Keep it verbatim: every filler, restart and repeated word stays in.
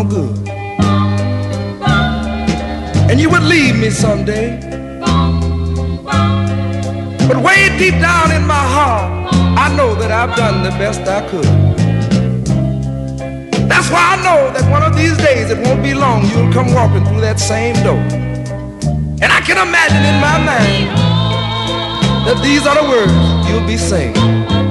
no good. And you would leave me someday. But way deep down in my heart, I know that I've done the best I could. That's why I know that one of these days, it won't be long, you'll come walking through that same door. And I can imagine in my mind that these are the words you'll be saying.